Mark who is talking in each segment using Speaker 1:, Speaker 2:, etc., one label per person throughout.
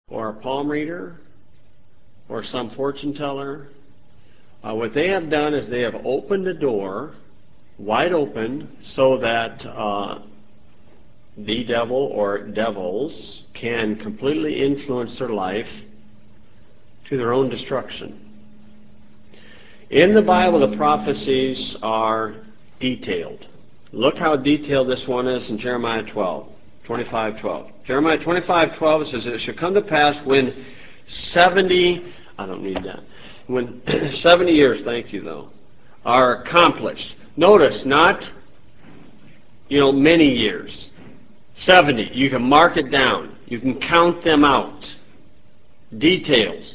Speaker 1: or a palm reader or some fortune teller. What they have done is they have opened the door wide open so that the devil or devils can completely influence their life to their own destruction. In the Bible, the prophecies are detailed. Look how detailed this one is in Jeremiah 25:12. Jeremiah 25:12 says, "It shall come to pass when 70," I don't need that, when 70 years, thank you though, are accomplished. Notice, not, many years. 70. You can mark it down. You can count them out. Details.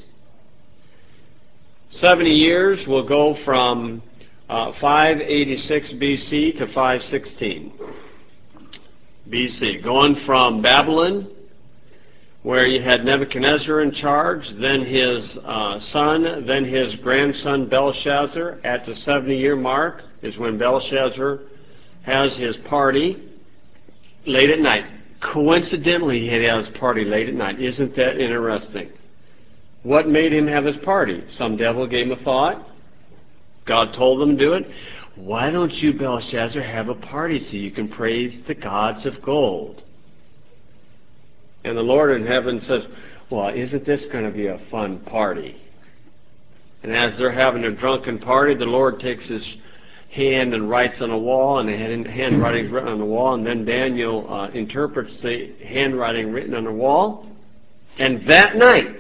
Speaker 1: 70 years will go from 586 BC to 516 BC. Going from Babylon, where you had Nebuchadnezzar in charge, then his son, then his grandson Belshazzar. At the 70-year mark is when Belshazzar has his party late at night. Coincidentally, he has his party late at night. Isn't that interesting? What made him have his party? Some devil gave him a thought. God told him to do it. Why don't you, Belshazzar, have a party so you can praise the gods of gold? And the Lord in heaven says, well, isn't this going to be a fun party? And as they're having a drunken party, the Lord takes his hand and writes on a wall, and the handwriting's written on the wall, and then Daniel interprets the handwriting written on the wall. And that night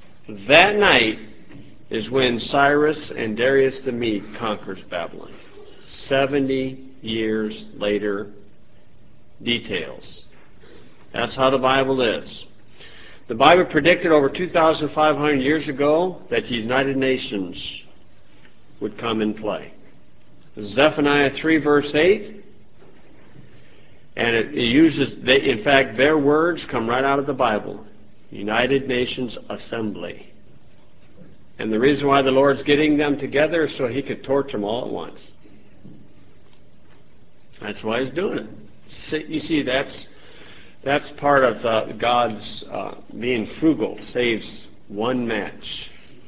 Speaker 1: is when Cyrus and Darius the Mede conquers Babylon. 70 years later, details. That's how the Bible is. The Bible predicted over 2,500 years ago that the United Nations would come in play. Zephaniah 3 verse 8, and it uses, in fact, their words come right out of the Bible. United Nations Assembly. And the reason why the Lord's getting them together is so he could torch them all at once. That's why he's doing it. You see, that's part of God's being frugal. Saves one match.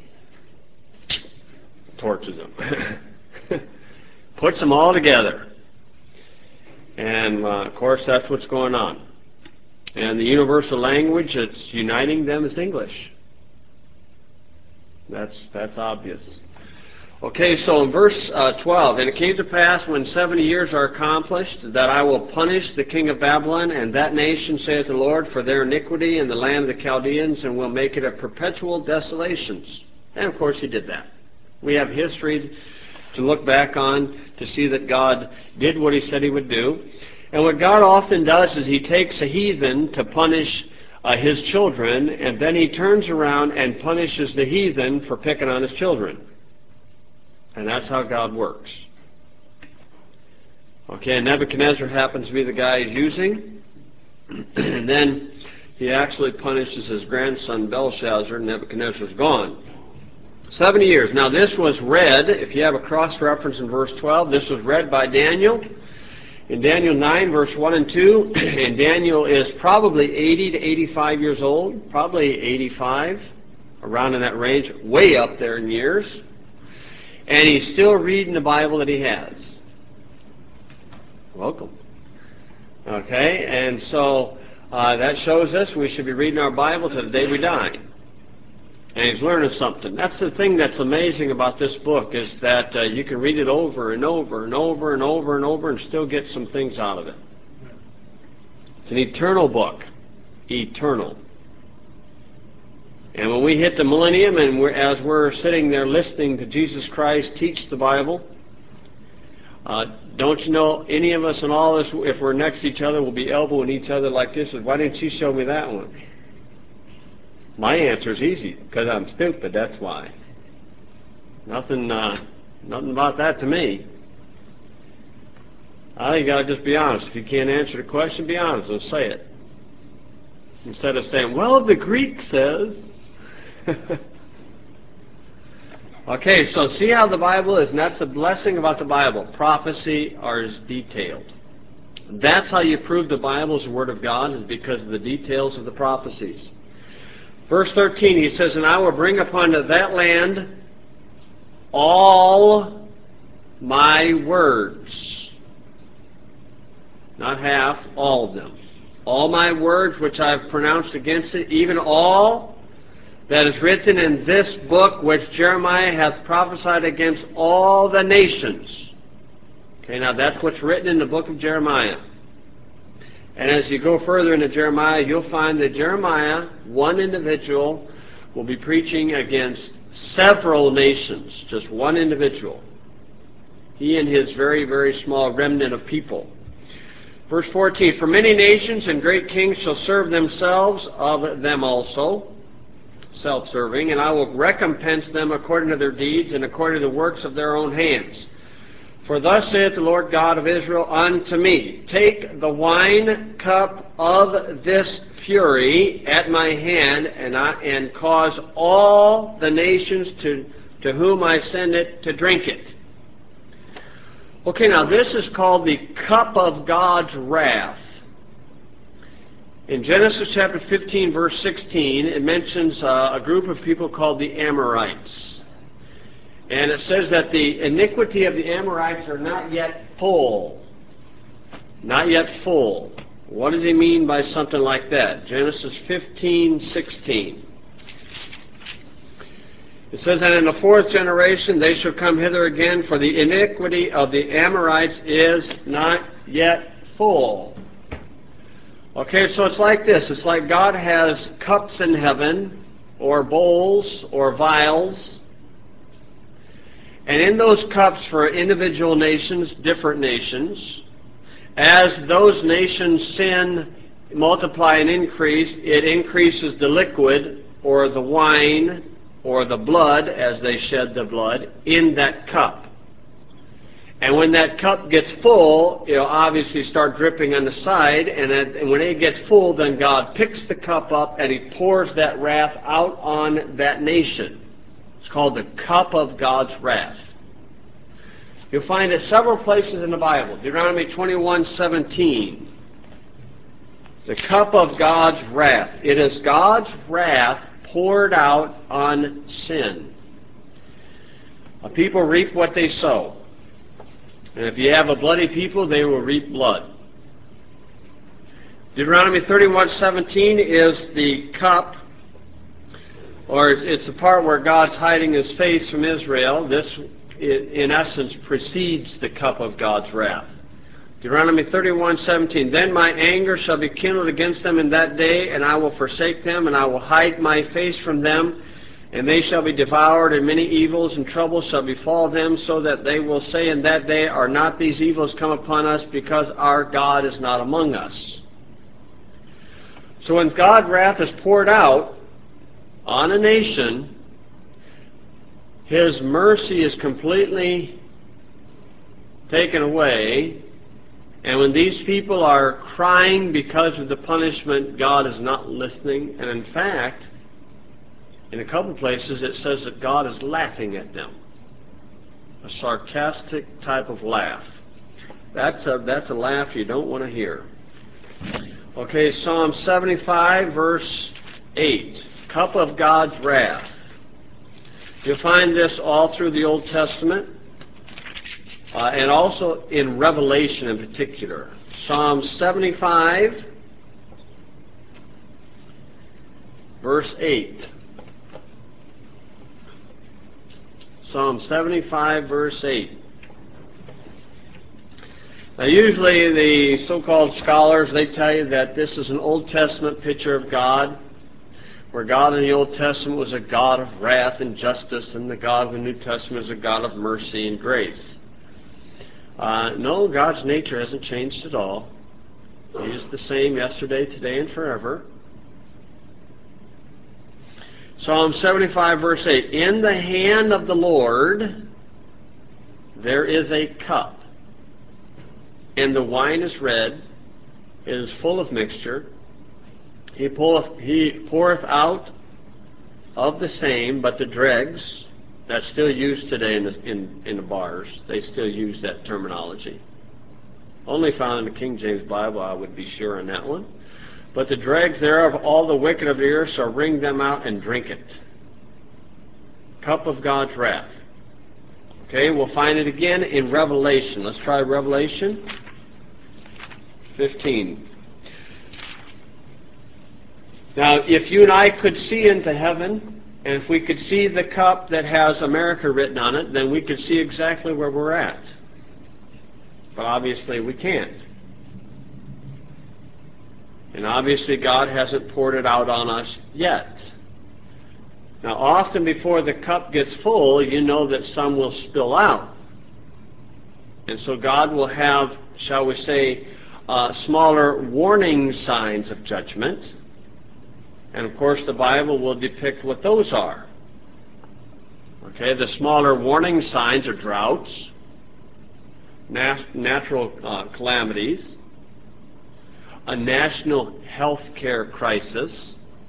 Speaker 1: Torches them. Puts them all together. And, of course, that's what's going on. And the universal language that's uniting them is English. That's obvious. Okay, so in verse 12, "And it came to pass when 70 years are accomplished, that I will punish the king of Babylon and that nation, saith the Lord, for their iniquity in the land of the Chaldeans, and will make it a perpetual desolations." And of course he did that. We have history to look back on to see that God did what he said he would do. And what God often does is he takes a heathen to punish his children, and then he turns around and punishes the heathen for picking on his children. And that's how God works. Okay, and Nebuchadnezzar happens to be the guy he's using. And then he actually punishes his grandson Belshazzar, and Nebuchadnezzar's gone. 70 years. Now this was read, if you have a cross-reference in verse 12, this was read by Daniel in Daniel 9, verse 1 and 2. And Daniel is probably 80 to 85 years old, probably 85, around in that range, way up there in years. And he's still reading the Bible that he has. Welcome. Okay, and so that shows us we should be reading our Bible to the day we die. And he's learning something. That's the thing that's amazing about this book, is that you can read it over and over and over and over and over and still get some things out of it. It's an eternal book. Eternal. And when we hit the millennium, and as we're sitting there listening to Jesus Christ teach the Bible, don't you know, any of us and all of us, if we're next to each other, will be elbowing each other like this. Why didn't you show me that one? My answer is easy, because I'm stupid, that's why. Nothing about that to me. I think you got to just be honest. If you can't answer the question, be honest and say it. Instead of saying, well, the Greek says. Okay, so see how the Bible is, and that's the blessing about the Bible. Prophecy is detailed. That's how you prove the Bible is the Word of God, is because of the details of the prophecies. Verse 13, he says, "And I will bring upon that land all my words." Not half, all of them. "All my words which I have pronounced against it, even all that is written in this book which Jeremiah hath prophesied against all the nations." Okay, now that's what's written in the book of Jeremiah. And as you go further into Jeremiah, you'll find that Jeremiah, one individual, will be preaching against several nations, just one individual. He and his very, very small remnant of people. Verse 14, "For many nations and great kings shall serve themselves of them also," self-serving, "and I will recompense them according to their deeds and according to the works of their own hands. For thus saith the Lord God of Israel unto me, Take the wine cup of this fury at my hand, and cause all the nations to whom I send it to drink it." Okay, now this is called the cup of God's wrath. In Genesis chapter 15, verse 16, it mentions a group of people called the Amorites. And it says that the iniquity of the Amorites are not yet full. Not yet full. What does he mean by something like that? Genesis 15:16. It says, "And in the fourth generation they shall come hither again, for the iniquity of the Amorites is not yet full." Okay, so it's like this. It's like God has cups in heaven, or bowls, or vials. And in those cups for individual nations, different nations, as those nations sin, multiply, and increase, it increases the liquid, or the wine, or the blood, as they shed the blood, in that cup. And when that cup gets full, it'll obviously start dripping on the side, and when it gets full, then God picks the cup up and he pours that wrath out on that nation. It's called the cup of God's wrath. You'll find it several places in the Bible. Deuteronomy 21:17. The cup of God's wrath. It is God's wrath poured out on sin. A people reap what they sow. And if you have a bloody people, they will reap blood. Deuteronomy 31:17 is the cup, or it's the part where God's hiding his face from Israel. This, in essence, precedes the cup of God's wrath. Deuteronomy 31:17, "Then my anger shall be kindled against them in that day, and I will forsake them, and I will hide my face from them, and they shall be devoured, and many evils and troubles shall befall them, so that they will say in that day, Are not these evils come upon us, because our God is not among us?" So when God's wrath is poured out on a nation, his mercy is completely taken away. And when these people are crying because of the punishment, God is not listening. And in fact, in a couple places it says that God is laughing at them. A sarcastic type of laugh. That's a laugh you don't want to hear. Okay, Psalm 75, verse 8. Cup of God's wrath. You'll find this all through the Old Testament, and also in Revelation in particular. Psalm 75, verse 8. Psalm 75, verse 8. Now usually the so-called scholars, they tell you that this is an Old Testament picture of God, where God in the Old Testament was a God of wrath and justice, and the God of the New Testament is a God of mercy and grace. No, God's nature hasn't changed at all. He is the same yesterday, today, and forever. Psalm 75, verse 8. "In the hand of the Lord there is a cup, and the wine is red, it is full of mixture. He poureth out of the same, but the dregs," that's still used today in the bars. They still use that terminology. Only found in the King James Bible, I would be sure on that one. but the dregs thereof all the wicked of the earth shall wring them out and drink it. Cup of God's wrath. Okay, we'll find it again in Revelation. Let's try Revelation 15. Now, if you and I could see into heaven, and if we could see the cup that has America written on it, then we could see exactly where we're at. But obviously we can't. And obviously God hasn't poured it out on us yet. Now, often before the cup gets full, you know that some will spill out. And so God will have, shall we say, smaller warning signs of judgment. And of course the Bible will depict what those are. Okay, the smaller warning signs are droughts, natural calamities, a national health care crisis,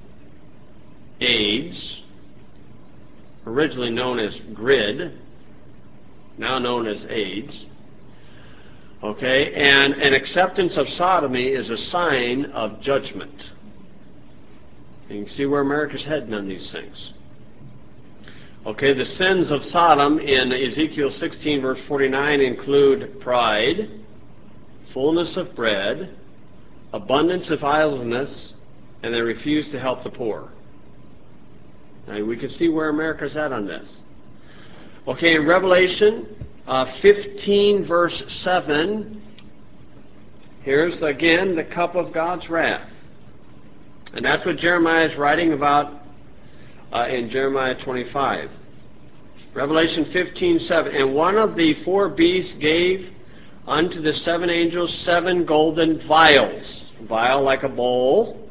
Speaker 1: AIDS, originally known as GRID, now known as AIDS. Okay, and an acceptance of sodomy is a sign of judgment. You can see where America's heading on these things. Okay, the sins of Sodom in Ezekiel 16 verse 49 include pride, fullness of bread, abundance of idleness, and they refuse to help the poor. Now we can see where America's at on this. Okay, in Revelation 15 verse 7, here's again the cup of God's wrath. And that's what Jeremiah is writing about in Jeremiah 25. Revelation 15:7. And one of the four beasts gave unto the seven angels 7 golden vials, vial like a bowl,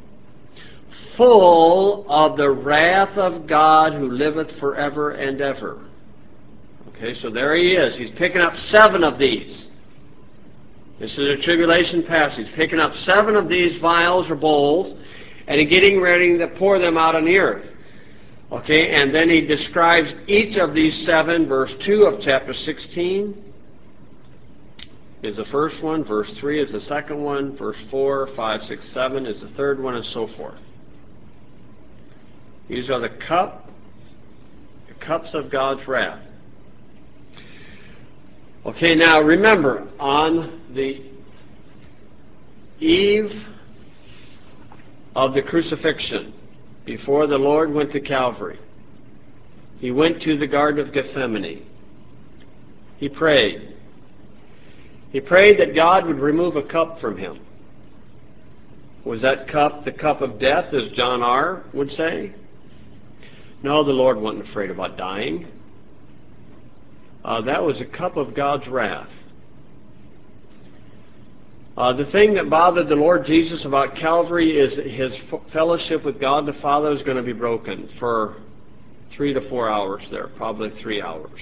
Speaker 1: full of the wrath of God who liveth forever and ever. Okay, so there he is. He's picking up 7 of these. This is a tribulation passage. Picking up 7 of these vials or bowls, and he's getting ready to pour them out on the earth. Okay, and then he describes each of these 7. Verse 2 of chapter 16 is the first one. Verse 3 is the second one. Verse 4, 5, 6, 7 is the third one, and so forth. These are the cups of God's wrath. Okay, now remember, on the eve of the crucifixion, before the Lord went to Calvary, he went to the Garden of Gethsemane. He prayed. He prayed that God would remove a cup from him. Was that cup the cup of death, as John R. would say? No, the Lord wasn't afraid about dying. That was a cup of God's wrath. The thing that bothered the Lord Jesus about Calvary is his fellowship with God the Father is going to be broken for 3 to 4 hours there, probably 3 hours.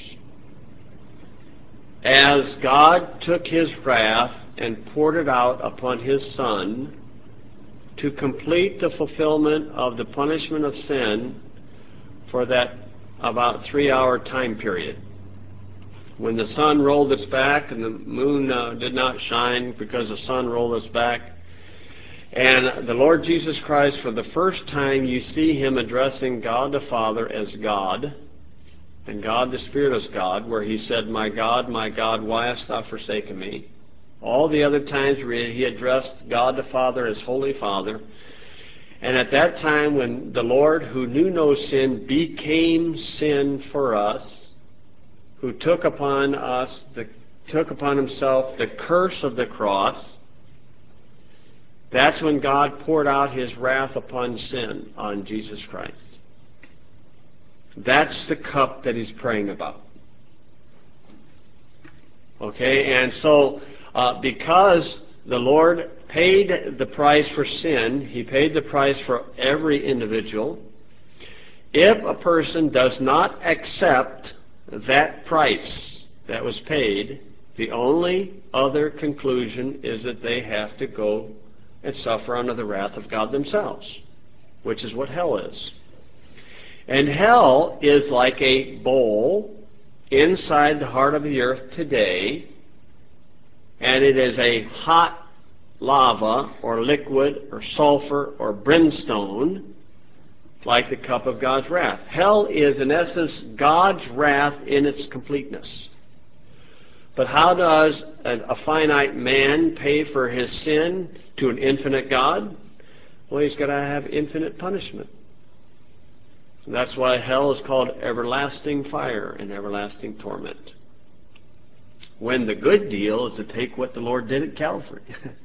Speaker 1: As God took his wrath and poured it out upon his Son to complete the fulfillment of the punishment of sin for that about 3-hour time period. When the sun rolled its back and the moon did not shine because the sun rolled its back. And the Lord Jesus Christ, for the first time, you see him addressing God the Father as God, and God the Spirit as God, where he said, my God, why hast thou forsaken me? All the other times he addressed God the Father as Holy Father. And at that time, when the Lord, who knew no sin, became sin for us, who took upon himself the curse of the cross, that's when God poured out his wrath upon sin on Jesus Christ. That's the cup that he's praying about. Okay, and so because the Lord paid the price for sin, he paid the price for every individual. If a person does not accept that price that was paid, the only other conclusion is that they have to go and suffer under the wrath of God themselves, which is what hell is. And hell is like a bowl inside the heart of the earth today, and it is a hot lava or liquid or sulfur or brimstone, like the cup of God's wrath. Hell is, in essence, God's wrath in its completeness. But how does a finite man pay for his sin to an infinite God? Well, he's got to have infinite punishment. And that's why hell is called everlasting fire and everlasting torment. When the good deal is to take what the Lord did at Calvary.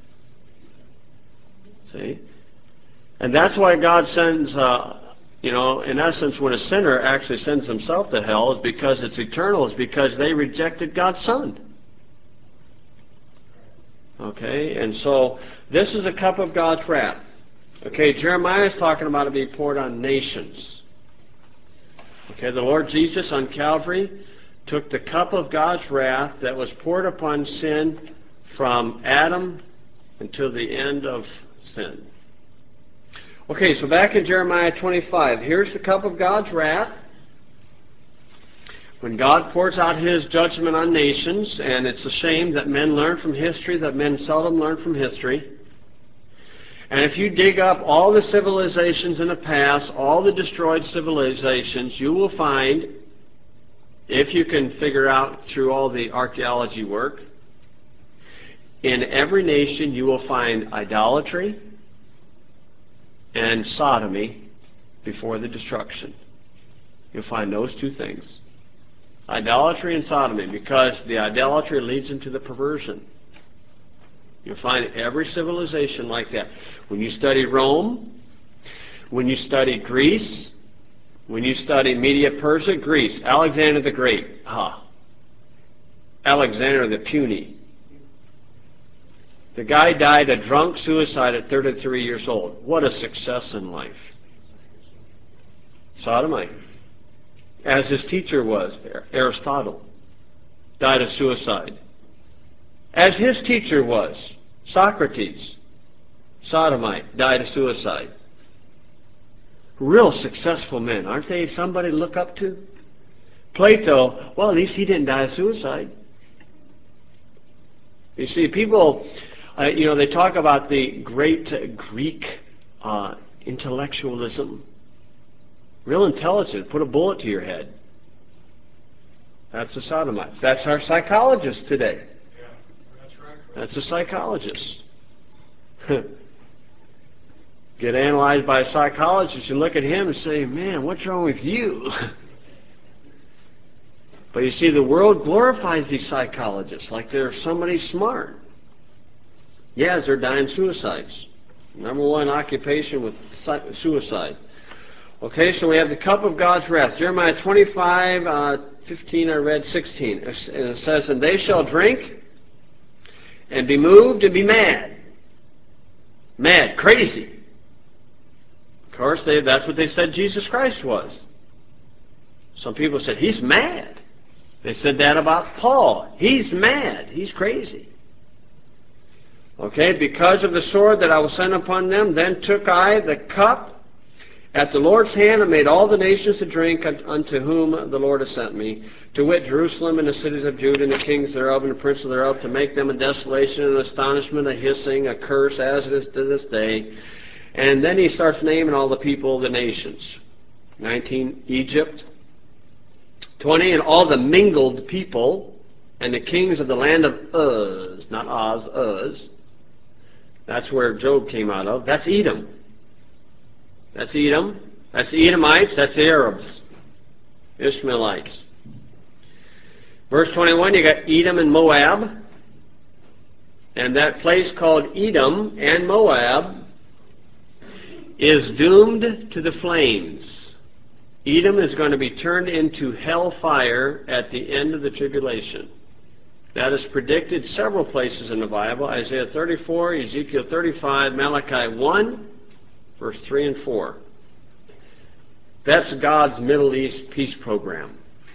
Speaker 1: See? And that's why God sends, in essence, when a sinner actually sends himself to hell, is because it's eternal, is because they rejected God's Son. Okay? And so, this is a cup of God's wrath. Okay, Jeremiah is talking about it being poured on nations. Okay, the Lord Jesus on Calvary took the cup of God's wrath that was poured upon sin from Adam until the end of sin. Okay, so back in Jeremiah 25, here's the cup of God's wrath. When God pours out His judgment on nations, and it's a shame that men learn from history, that men seldom learn from history. And if you dig up all the civilizations in the past, all the destroyed civilizations, you will find, if you can figure out through all the archaeology work, in every nation you will find idolatry and sodomy before the destruction. You'll find those two things. Idolatry and sodomy, because the idolatry leads into the perversion. You'll find every civilization like that. When you study Rome, when you study Greece, when you study Media Persia, Greece, Alexander the Great, Alexander the Puny. The guy died a drunk suicide at 33 years old. What a success in life. Sodomite. As his teacher was, Aristotle, died of suicide. As his teacher was, Socrates, sodomite, died of suicide. Real successful men. Aren't they somebody to look up to? Plato, well, at least he didn't die of suicide. You see, people, they talk about the great Greek intellectualism. Real intelligent. Put a bullet to your head. That's a sodomite. That's our psychologist today. That's a psychologist. Get analyzed by a psychologist and look at him and say, man, what's wrong with you? But you see, the world glorifies these psychologists like they're somebody smart. Yes, they're dying suicides. Number one occupation with suicide. Okay, so we have the cup of God's wrath. Jeremiah 25, 15, I read 16. And it says, and they shall drink and be moved and be mad. Mad, crazy. Of course, that's what they said Jesus Christ was. Some people said, he's mad. They said that about Paul. He's mad. He's crazy. Okay, because of the sword that I will send upon them, then took I the cup at the Lord's hand and made all the nations to drink unto whom the Lord has sent me, to wit, Jerusalem and the cities of Judah and the kings thereof and the princes thereof, to make them a desolation and astonishment, a hissing, a curse, as it is to this day. And then he starts naming all the people of the nations. 19, Egypt. 20, and all the mingled people and the kings of the land of Uz, not Oz, Uz. That's where Job came out of. That's Edom. That's Edom. That's the Edomites. That's the Arabs. Ishmaelites. Verse 21, you got Edom and Moab. And that place called Edom and Moab is doomed to the flames. Edom is going to be turned into hellfire at the end of the tribulation. That is predicted several places in the Bible. Isaiah 34, Ezekiel 35, Malachi 1, verse 3 and 4. That's God's Middle East peace program.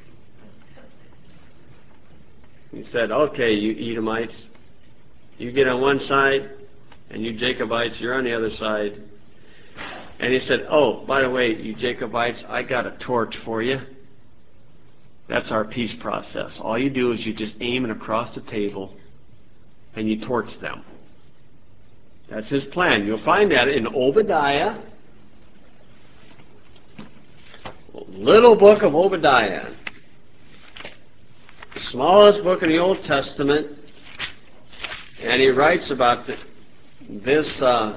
Speaker 1: He said, okay, you Edomites, you get on one side, and you Jacobites, you're on the other side. And he said, oh, by the way, you Jacobites, I got a torch for you. That's our peace process. All you do is you just aim it across the table, and you torch them. That's his plan. You'll find that in Obadiah, little book of Obadiah, the smallest book in the Old Testament, and he writes about this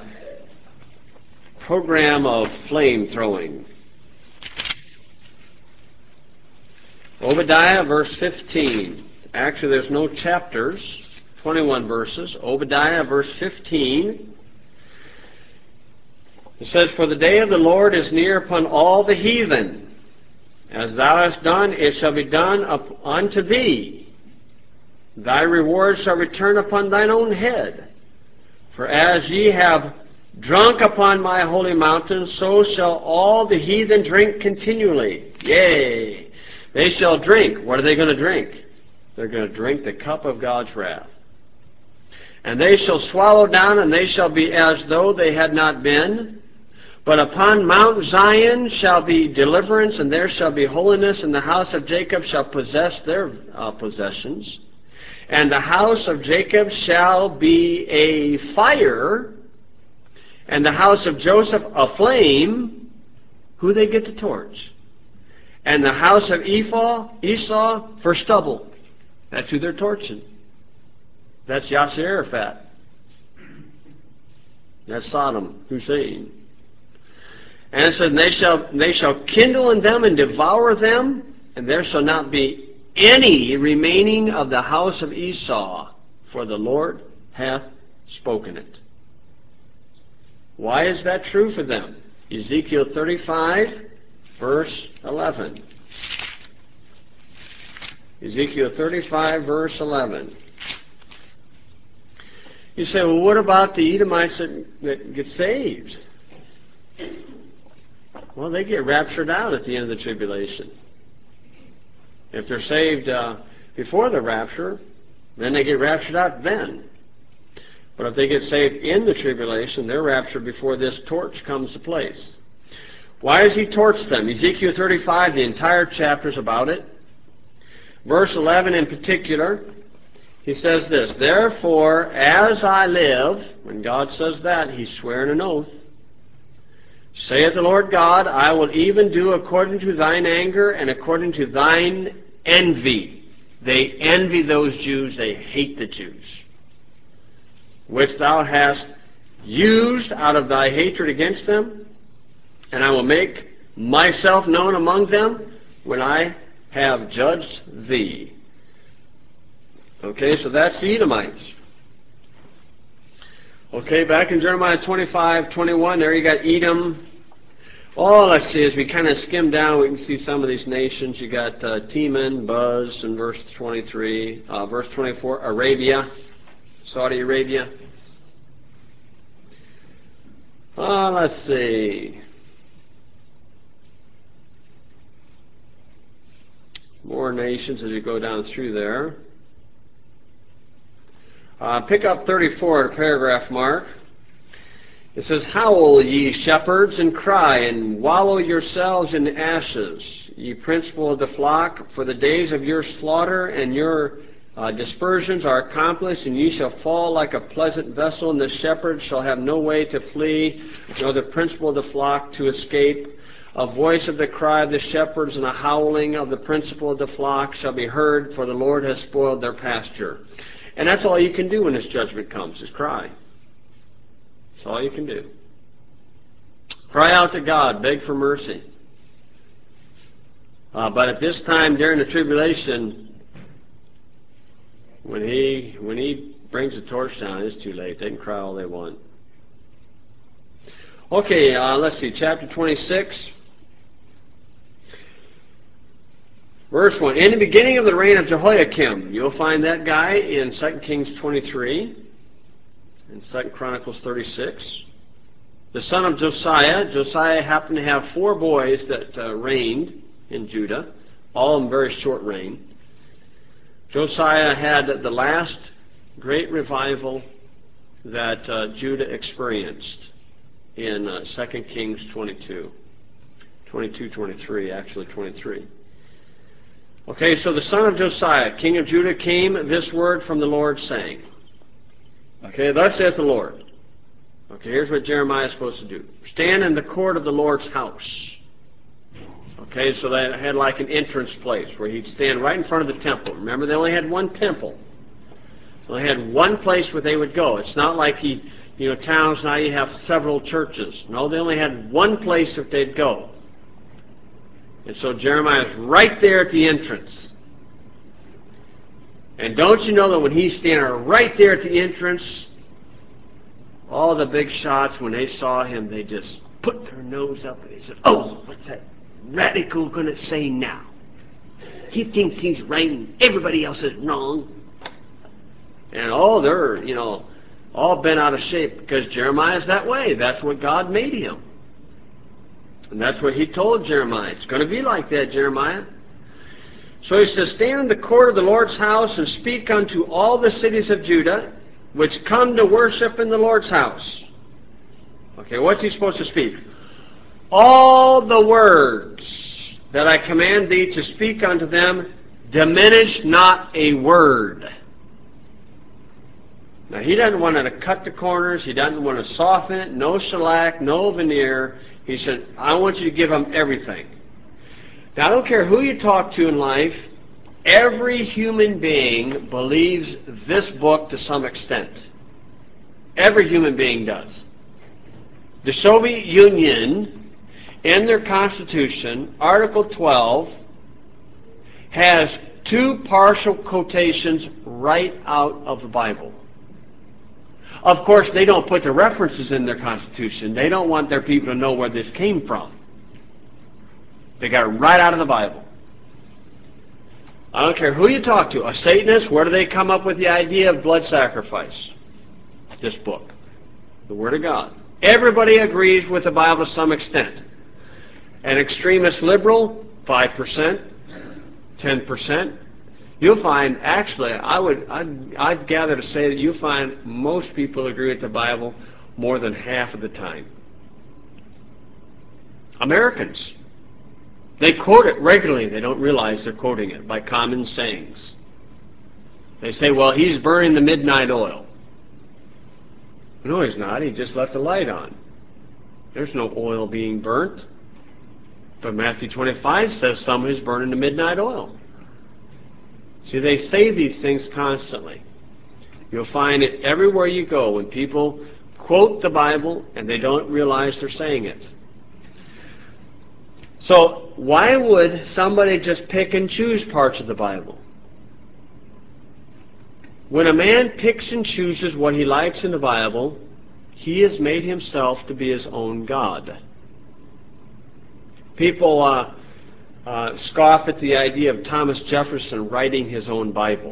Speaker 1: program of flame throwing. Obadiah, verse 15. Actually, there's no chapters, 21 verses. Obadiah, verse 15. It says, "For the day of the Lord is near upon all the heathen. As thou hast done, it shall be done unto thee. Thy reward shall return upon thine own head. For as ye have drunk upon my holy mountain, so shall all the heathen drink continually. Yea, they shall drink." What are they going to drink? They're going to drink the cup of God's wrath. "And they shall swallow down, and they shall be as though they had not been. But upon Mount Zion shall be deliverance, and there shall be holiness, and the house of Jacob shall possess their possessions. And the house of Jacob shall be a fire, and the house of Joseph a flame." Who they get to torch? "And the house of Esau for stubble." That's who they're torching. That's Yasser Arafat. That's Saddam Hussein. And it said, they shall kindle in them and devour them, and there shall not be any remaining of the house of Esau, for the Lord hath spoken it. Why is that true for them? Ezekiel 35, verse 11. Ezekiel 35, verse 11. You say, well, what about the Edomites that get saved? Well, they get raptured out at the end of the tribulation. If they're saved before the rapture, then they get raptured out then. But if they get saved in the tribulation, they're raptured before this torch comes to place. Why does he torch them? Ezekiel 35, the entire chapter is about it. Verse 11 in particular, he says this, "Therefore, as I live," when God says that, he's swearing an oath, "saith the Lord God, I will even do according to thine anger and according to thine envy." They envy those Jews, they hate the Jews, "which thou hast used out of thy hatred against them, and I will make myself known among them when I have judged thee." Okay, so that's the Edomites. Okay, back in Jeremiah 25:21, there you got Edom. Oh, let's see, as we kind of skim down, we can see some of these nations. You got Teman, Buz in verse 23. Verse 24, Arabia, Saudi Arabia. Let's see. More nations as you go down through there. Pick up 34 at a paragraph mark. It says, "Howl, ye shepherds, and cry, and wallow yourselves in ashes, ye principal of the flock, for the days of your slaughter and your dispersions are accomplished, and ye shall fall like a pleasant vessel, and the shepherds shall have no way to flee, nor the principal of the flock to escape. A voice of the cry of the shepherds and a howling of the principal of the flock shall be heard, for the Lord has spoiled their pasture." And that's all you can do when this judgment comes, is cry. That's all you can do. Cry out to God, beg for mercy. But at this time during the tribulation, when he brings the torch down, it's too late. They can cry all they want. Okay, let's see, chapter 26. Verse 1, "In the beginning of the reign of Jehoiakim," you'll find that guy in 2 Kings 23 and 2 Chronicles 36. "The son of Josiah." Josiah happened to have 4 boys that reigned in Judah, all of them very short reign. Josiah had the last great revival that Judah experienced in 2 Kings 22. 22, 23, actually 23. Okay, so the son of Josiah, king of Judah, came this word from the Lord, saying, okay, thus saith the Lord, Okay, here's what Jeremiah is supposed to do. Stand in the court of the Lord's house. Okay, so they had like an entrance place where he'd stand right in front of the temple. Remember, they only had one temple. They had one place where they would go. It's not like towns now you have several churches. No, they only had one place that they'd go. And so Jeremiah's right there at the entrance. And don't you know that when he's standing right there at the entrance, all the big shots, when they saw him, they just put their nose up and they said, "Oh, what's that radical going to say now? He thinks he's right and everybody else is wrong." And they're, all bent out of shape because Jeremiah's that way. That's what God made him. And that's what he told Jeremiah. It's going to be like that, Jeremiah. So he says, "Stand in the court of the Lord's house and speak unto all the cities of Judah, which come to worship in the Lord's house." Okay, what's he supposed to speak? "All the words that I command thee to speak unto them, diminish not a word." Now, he doesn't want to cut the corners. He doesn't want to soften it. No shellac, no veneer. He said, I want you to give them everything. Now, I don't care who you talk to in life. Every human being believes this book to some extent. Every human being does. The Soviet Union, in their Constitution, Article 12, has two partial quotations right out of the Bible. Of course, they don't put the references in their Constitution. They don't want their people to know where this came from. They got it right out of the Bible. I don't care who you talk to. A Satanist, where do they come up with the idea of blood sacrifice? This book. The Word of God. Everybody agrees with the Bible to some extent. An extremist liberal, 5%, 10%. You'll find, actually, I'd gather to say that you'll find most people agree with the Bible more than half of the time. Americans. They quote it regularly. They don't realize they're quoting it by common sayings. They say, well, he's burning the midnight oil. No, he's not. He just left the light on. There's no oil being burnt. But Matthew 25 says somebody's burning the midnight oil. See, they say these things constantly. You'll find it everywhere you go when people quote the Bible and they don't realize they're saying it. So why would somebody just pick and choose parts of the Bible? When a man picks and chooses what he likes in the Bible, he has made himself to be his own God. People scoff at the idea of Thomas Jefferson writing his own Bible.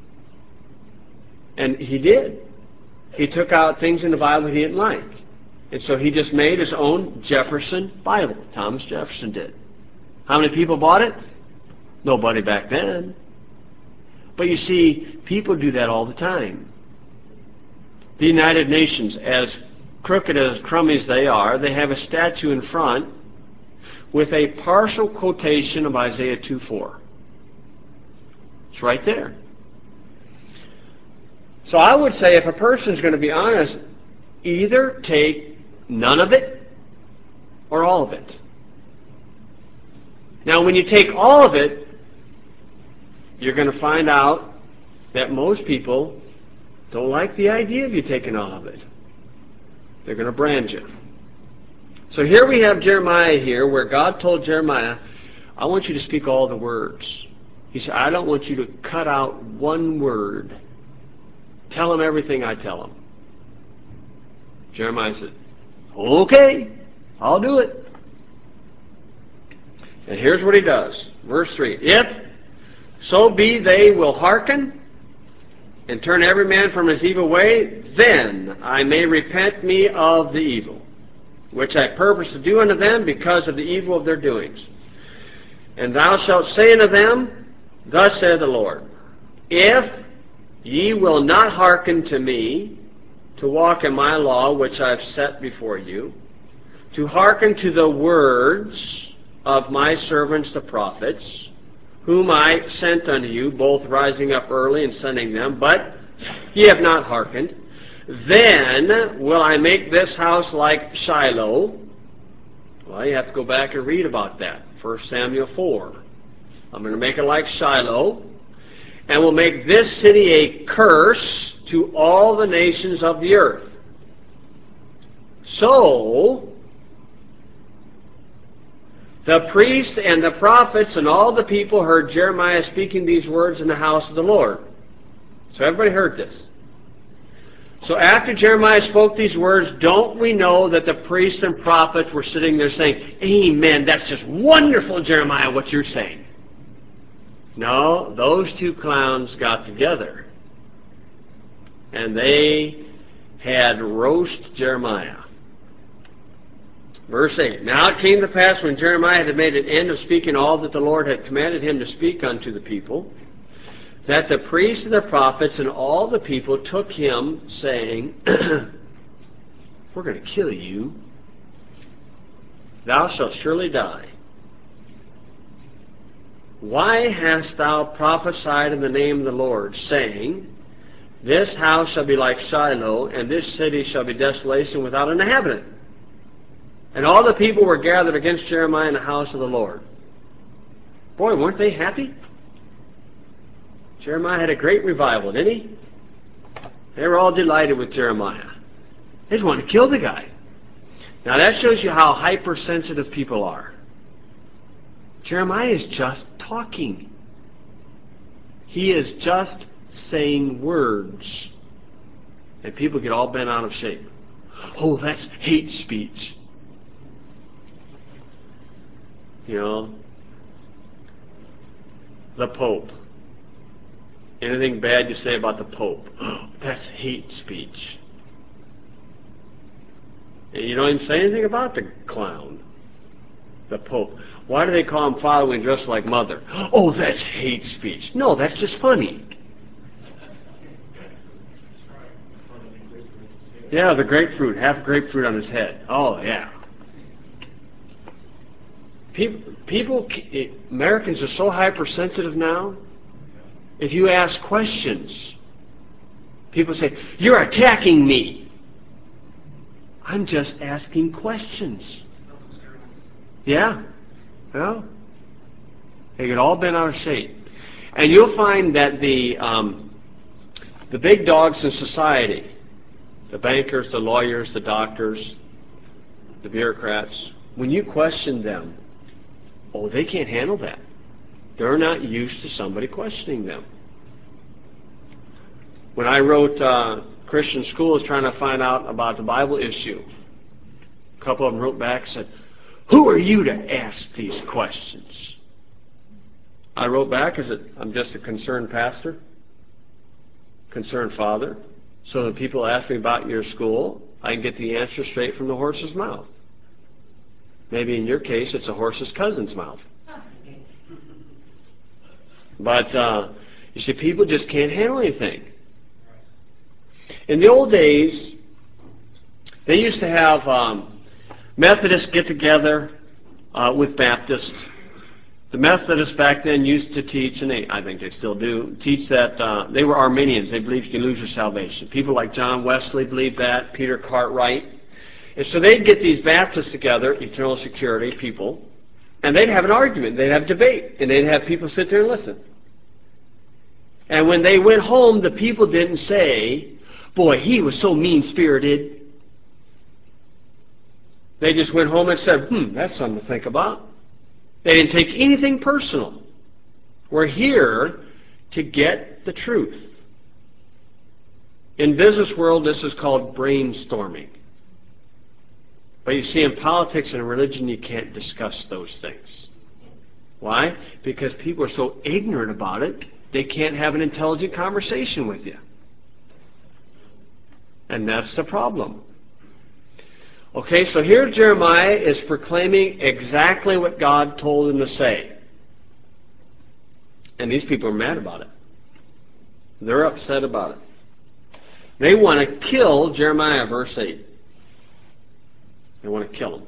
Speaker 1: And he did. He took out things in the Bible he didn't like. And so he just made his own Jefferson Bible. Thomas Jefferson did. How many people bought it? Nobody back then. But you see, people do that all the time. The United Nations, as crooked as crummies they are, they have a statue in front with a partial quotation of Isaiah 2:4. It's right there. So I would say if a person's going to be honest, either take none of it or all of it. Now, when you take all of it, you're going to find out that most people don't like the idea of you taking all of it. They're going to brand you. So here we have Jeremiah here, where God told Jeremiah, I want you to speak all the words. He said, I don't want you to cut out one word. Tell them everything I tell them. Jeremiah said, okay, I'll do it. And here's what he does. Verse 3, if so be they will hearken and turn every man from his evil way, then I may repent me of the evil, which I purpose to do unto them because of the evil of their doings. And thou shalt say unto them, thus saith the Lord, if ye will not hearken to me, to walk in my law which I have set before you, to hearken to the words of my servants the prophets, whom I sent unto you, both rising up early and sending them, but ye have not hearkened, Then will I make this house like Shiloh. Well, you have to go back and read about that. 1 Samuel 4. I'm going to make it like Shiloh, and will make this city a curse to all the nations of the earth. So, the priests and the prophets and all the people heard Jeremiah speaking these words in the house of the Lord. So everybody heard this. So after Jeremiah spoke these words, don't we know that the priests and prophets were sitting there saying, Amen, that's just wonderful, Jeremiah, what you're saying. No, those two clowns got together. And they had roast Jeremiah. Verse 8, Now it came to pass when Jeremiah had made an end of speaking all that the Lord had commanded him to speak unto the people, that the priests and the prophets and all the people took him, saying, We're going to kill you. Thou shalt surely die. Why hast thou prophesied in the name of the Lord, saying, This house shall be like Shiloh, and this city shall be desolation without an inhabitant? And all the people were gathered against Jeremiah in the house of the Lord. Boy, weren't they happy? Jeremiah had a great revival, didn't he? They were all delighted with Jeremiah. They just wanted to kill the guy. Now that shows you how hypersensitive people are. Jeremiah is just talking. He is just saying words. And people get all bent out of shape. Oh, that's hate speech. You know, the Pope. Anything bad you say about the Pope, oh, that's hate speech. And you don't even say anything about the clown, the Pope. Why do they call him Father when he dresses like Mother? Oh, that's hate speech. No, that's just funny. Yeah, the grapefruit, half grapefruit on his head. Oh, yeah. Americans are so hypersensitive now. If you ask questions, people say, You're attacking me. I'm just asking questions. Yeah. Well, they get all bent out of shape. And you'll find that the big dogs in society, the bankers, the lawyers, the doctors, the bureaucrats, when you question them, oh, they can't handle that. They're not used to somebody questioning them. When I wrote Christian schools trying to find out about the Bible issue, a couple of them wrote back and said, Who are you to ask these questions? I wrote back, I'm just a concerned pastor, concerned father, so that people ask me about your school, I can get the answer straight from the horse's mouth. Maybe in your case, it's a horse's cousin's mouth. But, you see, people just can't handle anything. In the old days, they used to have Methodists get together with Baptists. The Methodists back then used to teach, and I think they still do, teach that they were Arminians. They believed you can lose your salvation. People like John Wesley believed that, Peter Cartwright. And so they'd get these Baptists together, eternal security people, and they'd have an argument, they'd have a debate, and they'd have people sit there and listen. And when they went home, the people didn't say, Boy, he was so mean-spirited. They just went home and said, that's something to think about. They didn't take anything personal. We're here to get the truth. In business world, this is called brainstorming. But you see, in politics and religion, you can't discuss those things. Why? Because people are so ignorant about it, they can't have an intelligent conversation with you. And that's the problem. Okay, so here Jeremiah is proclaiming exactly what God told him to say. And these people are mad about it. They're upset about it. They want to kill Jeremiah, verse 8. They want to kill him.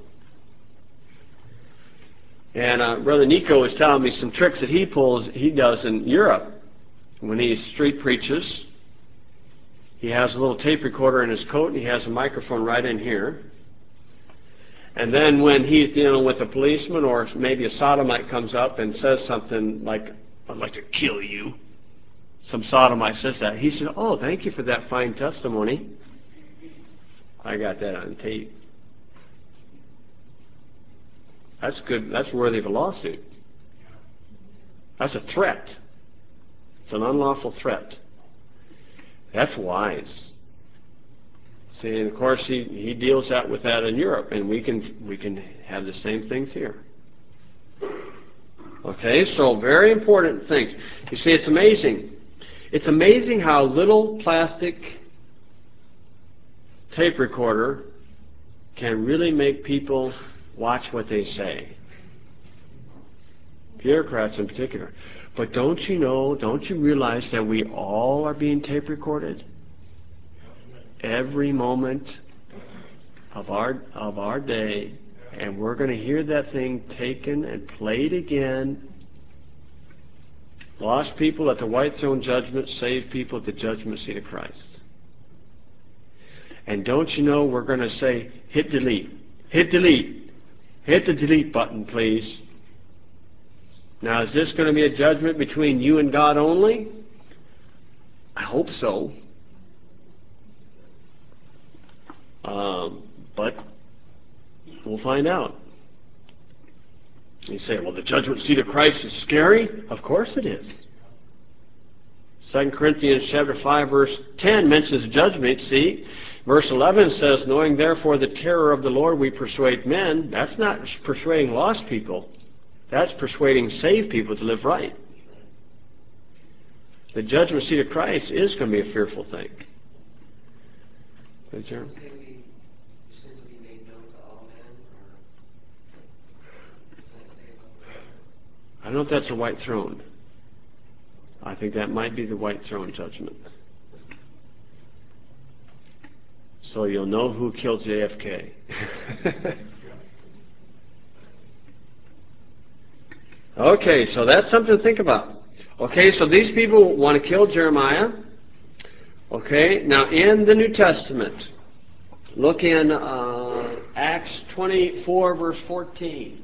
Speaker 1: And Brother Nico was telling me some tricks that he does in Europe when he street preaches. He has a little tape recorder in his coat, and he has a microphone right in here. And then when he's dealing with a policeman, or maybe a sodomite comes up and says something like, "I'd like to kill you," some sodomite says that, he said, "Oh, thank you for that fine testimony. I got that on tape." That's good. That's worthy of a lawsuit. That's a threat. It's an unlawful threat. That's wise. See, and of course he deals with that in Europe, and we can have the same things here. Okay, so very important things. You see, it's amazing. It's amazing how little plastic tape recorder can really make people watch what they say. Bureaucrats in particular. But don't you realize that we all are being tape recorded? Every moment of our day, and we're going to hear that thing taken and played again. Lost people at the white throne judgment, saved people at the judgment seat of Christ. And don't you know we're going to say, hit delete, hit delete, hit the delete button, please. Now, is this going to be a judgment between you and God only? I hope so. But we'll find out. You say, well, the judgment seat of Christ is scary? Of course it is. 2 Corinthians chapter 5, verse 10 mentions the judgment seat. Verse 11 says, knowing therefore the terror of the Lord we persuade men. That's not persuading lost people. That's persuading saved people to live right. The judgment seat of Christ is going to be a fearful thing. Good, Jeremy? I don't know if that's a white throne. I think that might be the white throne judgment. So you'll know who killed JFK. Okay, so that's something to think about. Okay, so these people want to kill Jeremiah. Okay, now in the New Testament, look in Acts 24, verse 14.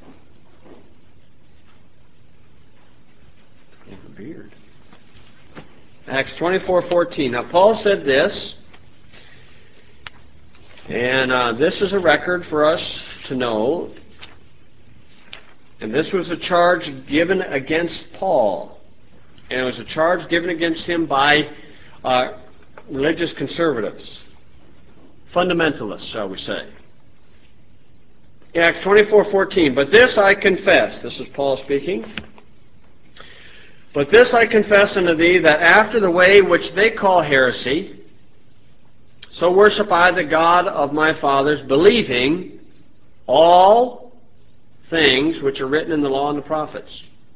Speaker 1: Beard. Acts 24:14. Now Paul said this, and this is a record for us to know. And this was a charge given against Paul, and it was a charge given against him by religious conservatives, fundamentalists, shall we say. Acts 24:14. But this I confess. This is Paul speaking. But this I confess unto thee, that after the way which they call heresy, so worship I the God of my fathers, believing all things which are written in the law and the prophets.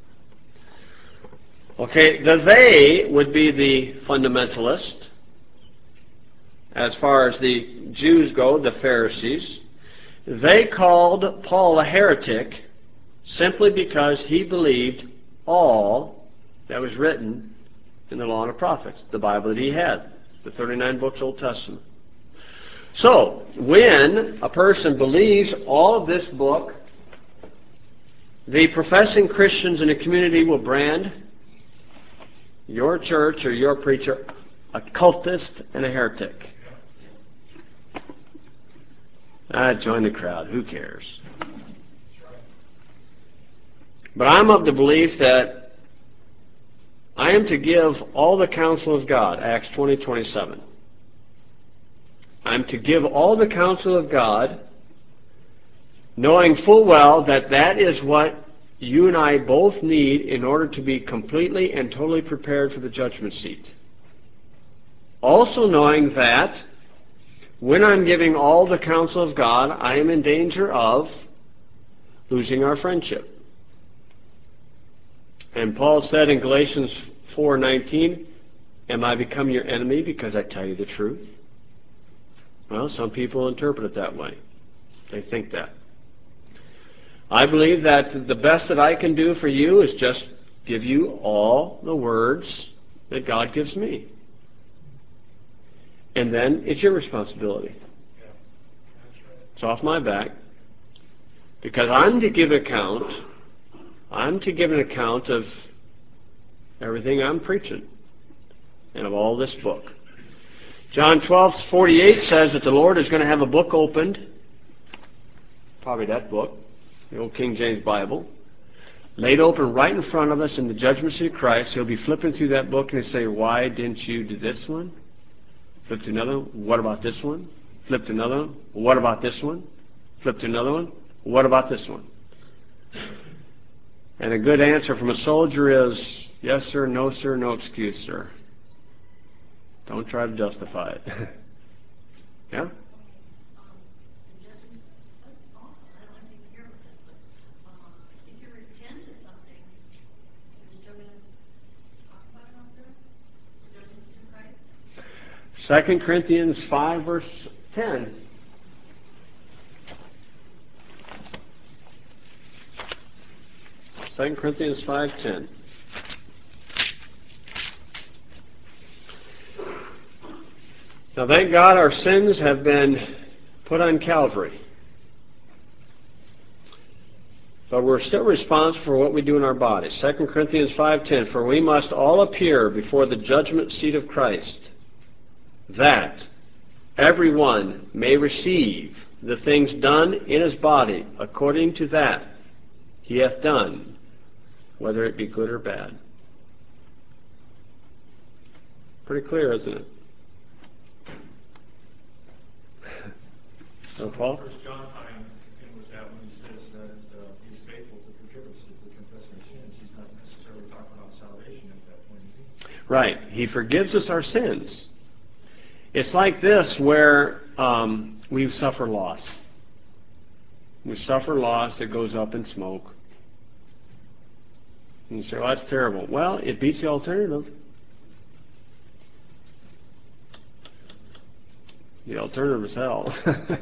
Speaker 1: Okay, the they would be the fundamentalist. As far as the Jews go, the Pharisees. They called Paul a heretic simply because he believed all that was written in the law and the prophets, the Bible that he had, the 39 books Old Testament. So, when a person believes all of this book, the professing Christians in the community will brand your church or your preacher a cultist and a heretic. Join the crowd, who cares? But I'm of the belief that I am to give all the counsel of God, Acts 20:27. I'm to give all the counsel of God, knowing full well that that is what you and I both need in order to be completely and totally prepared for the judgment seat. Also knowing that when I'm giving all the counsel of God, I am in danger of losing our friendship. And Paul said in Galatians 4:19, am I become your enemy because I tell you the truth? Well, some people interpret it that way. They think that. I believe that the best that I can do for you is just give you all the words that God gives me. And then it's your responsibility. It's off my back. Because I'm to give account. I'm to give an account of everything I'm preaching and of all this book. John 12:48 says that the Lord is going to have a book opened, probably that book, the old King James Bible, laid open right in front of us in the judgment seat of Christ. He'll be flipping through that book and he'll say, why didn't you do this one? Flip to another one. What about this one? Flip to another one. What about this one? Flip to another one. What about this one? And a good answer from a soldier is, yes, sir, no, excuse, sir. Don't try to justify it. Yeah? Second Corinthians 5, verse 10. Second Corinthians 5:10. Now, thank God our sins have been put on Calvary. But we're still responsible for what we do in our bodies. 2 Corinthians 5:10, for we must all appear before the judgment seat of Christ, that everyone may receive the things done in his body according to that he hath done, whether it be good or bad. Pretty clear, isn't it? So, Paul?
Speaker 2: First John was that when he says that he's faithful to forgive us if we confess our sins. He's not necessarily talking about salvation at that point, is he?
Speaker 1: Right. He forgives us our sins. It's like this where we suffer loss. We suffer loss that goes up in smoke. And you say, well, that's terrible. Well, it beats the alternative. The alternative is hell.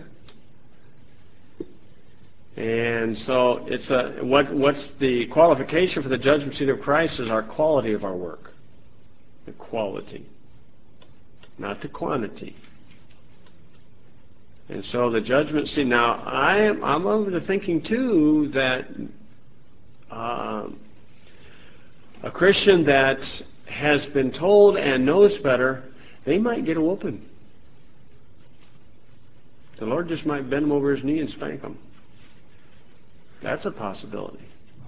Speaker 1: And so it's what's the qualification for the judgment seat of Christ is our quality of our work. The quality, not the quantity. And so the judgment seat. Now I'm over the thinking too that a Christian that has been told and knows better, they might get a whooping. The Lord just might bend him over his knee and spank him. That's a possibility.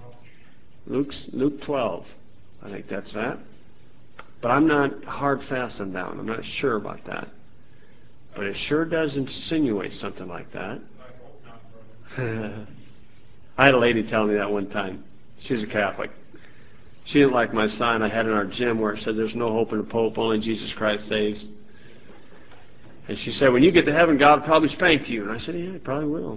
Speaker 1: Luke 12, I think that's that. But I'm not hard fast on that one. I'm not sure about that. But it sure does insinuate something like that. I had a lady tell me that one time. She's a Catholic. She didn't like my sign I had in our gym where it said there's no hope in the Pope, only Jesus Christ saves. And she said, when you get to heaven, God will probably spank you. And I said, yeah, he probably will.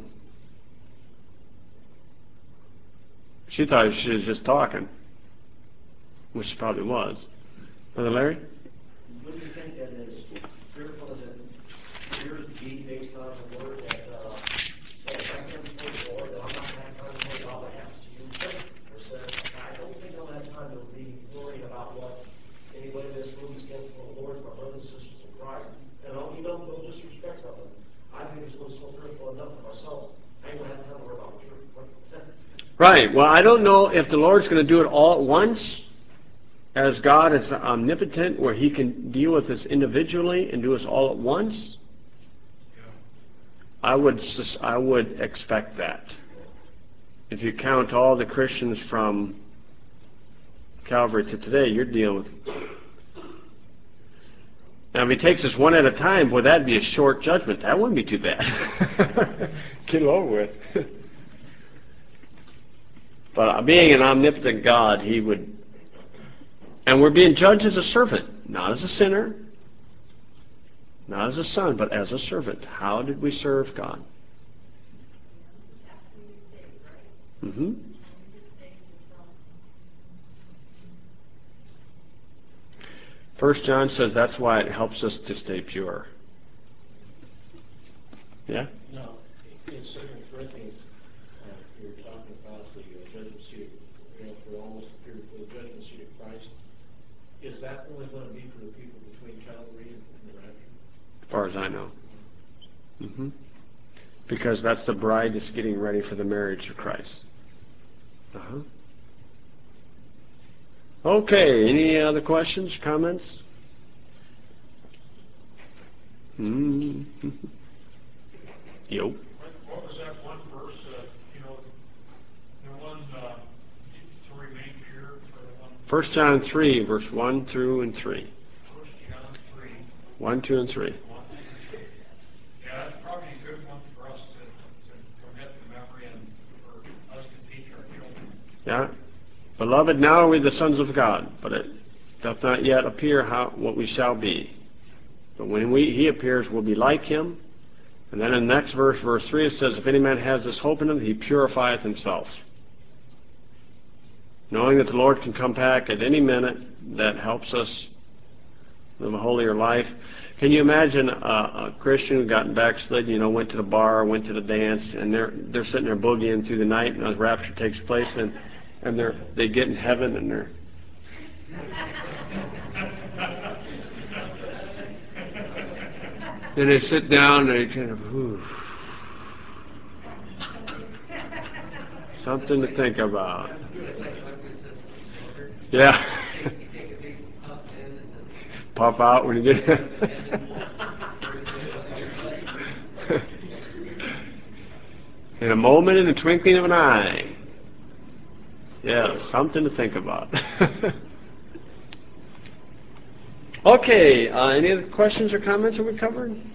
Speaker 1: She thought she was just talking, which she probably was. Brother Larry?
Speaker 3: What do you think that is fearful? Is it fear to be based on the word that if I come before the Lord, that I'm not going to have time to worry about what happens to you? Or says, I don't think I'll have time to be worried about what anybody in this room is getting from the Lord, my brothers and sisters in Christ. And I'll no disrespect of them. I think it's so fearful enough of ourselves. I ain't going to have time to worry about what you're.
Speaker 1: Right. Well, I don't know if the Lord's going to do it all at once, as God is omnipotent, where he can deal with us individually and do us all at once. I would expect that. If you count all the Christians from Calvary to today, you're dealing with. Now, if he takes us one at a time, boy, that'd be a short judgment. That wouldn't be too bad. Get it over with. But being an omnipotent God, he would. And we're being judged as a servant, not as a sinner, not as a son, but as a servant. How did we serve God? Mm-hmm. First John says that's why it helps us to stay pure. Yeah?
Speaker 4: No, in 2 Corinthians, you're talking about the judgment seat, we're almost appeared for the judgment seat of Christ. Is that only going to be for the people between Calvary and the rapture?
Speaker 1: as far as I know. Because that's the bride that's getting ready for the marriage of Christ. Okay, any other questions, comments? Yo.
Speaker 2: What was that one verse, the one, to remain pure for the one?
Speaker 1: 1 John 3, verse 1 through and 3.
Speaker 2: 1 John 3.
Speaker 1: 1, 2, and 3.
Speaker 2: Yeah, that's probably a good one for us to commit to memory and for us to teach our children.
Speaker 1: Yeah. Beloved, now are we the sons of God, but it doth not yet appear what we shall be. But when he appears, we'll be like him. And then in the next verse, verse 3, it says, if any man has this hope in him, he purifieth himself. Knowing that the Lord can come back at any minute, that helps us live a holier life. Can you imagine a Christian who got backslid, went to the bar, went to the dance, and they're sitting there boogieing through the night, and the rapture takes place, and they get in heaven, and they're... and they sit down, and they kind of, something to think about. Yeah. Puff out when you get in a moment, in the twinkling of an eye. Yeah, something to think about. Okay, any other questions or comments that we covered?